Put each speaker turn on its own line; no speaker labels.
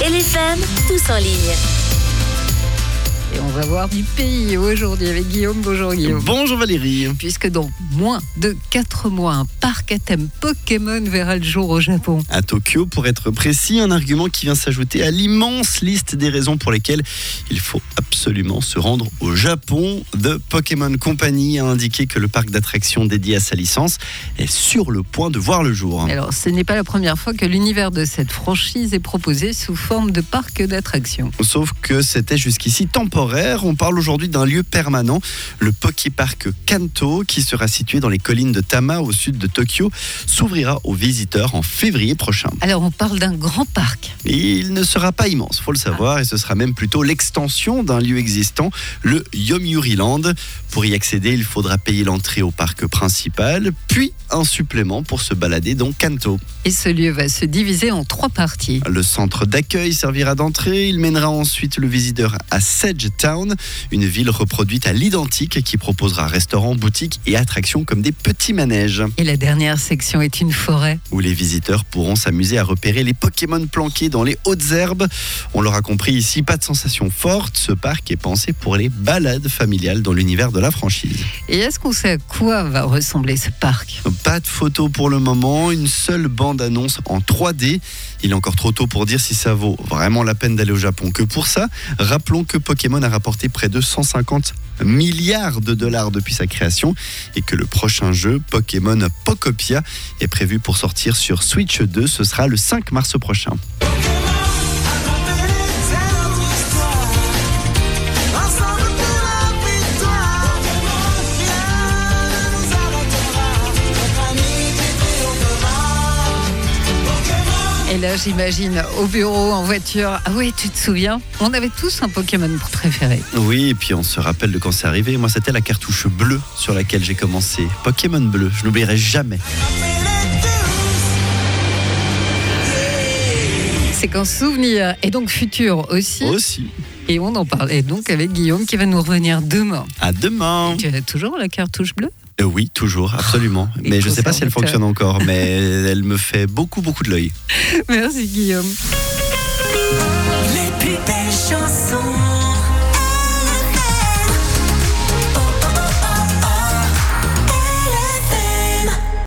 LFM, tous en ligne.
Et on va voir du pays aujourd'hui avec Guillaume. Bonjour Guillaume.
Bonjour Valérie.
Puisque dans moins de 4 mois, un parc à thème Pokémon verra le jour au Japon.
À Tokyo, pour être précis, un argument qui vient s'ajouter à l'immense liste des raisons pour lesquelles il faut absolument se rendre au Japon. The Pokémon Company a indiqué que le parc d'attractions dédié à sa licence est sur le point de voir le jour.
Alors, ce n'est pas la première fois que l'univers de cette franchise est proposé sous forme de parc d'attractions.
Sauf que c'était jusqu'ici temporaire. On parle aujourd'hui d'un lieu permanent, le Poképark Kanto, qui sera situé dans les collines de Tama, au sud de Tokyo, s'ouvrira aux visiteurs en février prochain.
Alors, on parle d'un grand parc.
Et il ne sera pas immense, faut le savoir, et ce sera même plutôt l'extension d'un lieu existant, le Yomiuri Land. Pour y accéder, il faudra payer l'entrée au parc principal, puis un supplément pour se balader dans Kanto.
Et ce lieu va se diviser en 3 parties.
Le centre d'accueil servira d'entrée. Il mènera ensuite le visiteur à Sedge Town, une ville reproduite à l'identique qui proposera restaurants, boutiques et attractions comme des petits manèges.
Et la dernière section est une forêt.
Où les visiteurs pourront s'amuser à repérer les Pokémon planqués dans les hautes herbes. On l'aura compris ici, pas de sensation forte. Ce parc est pensé pour les balades familiales dans l'univers de la franchise.
Et est-ce qu'on sait à quoi va ressembler ce parc ?
Pas de photos pour le moment, une seule bande-annonce en 3D. Il est encore trop tôt pour dire si ça vaut vraiment la peine d'aller au Japon que pour ça. Rappelons que Pokémon a rapporté près de 150 milliards de dollars depuis sa création et que le prochain jeu, Pokémon Pokopia, est prévu pour sortir sur Switch 2. Ce sera le 5 mars prochain.
Et là, j'imagine, au bureau, en voiture. Ah oui, tu te souviens ? On avait tous un Pokémon préféré.
Oui, et puis on se rappelle de quand c'est arrivé. Moi, c'était la cartouche bleue sur laquelle j'ai commencé. Pokémon bleu, je n'oublierai jamais.
C'est qu'un souvenir, et donc futur aussi.
Aussi.
Et on en parlait donc avec Guillaume qui va nous revenir demain.
À demain.
Tu as toujours la cartouche bleue ?
Oui, toujours, absolument. Mais je ne sais pas si elle fonctionne encore, mais elle me fait beaucoup de l'œil.
Merci Guillaume.
Les plus belles chansons.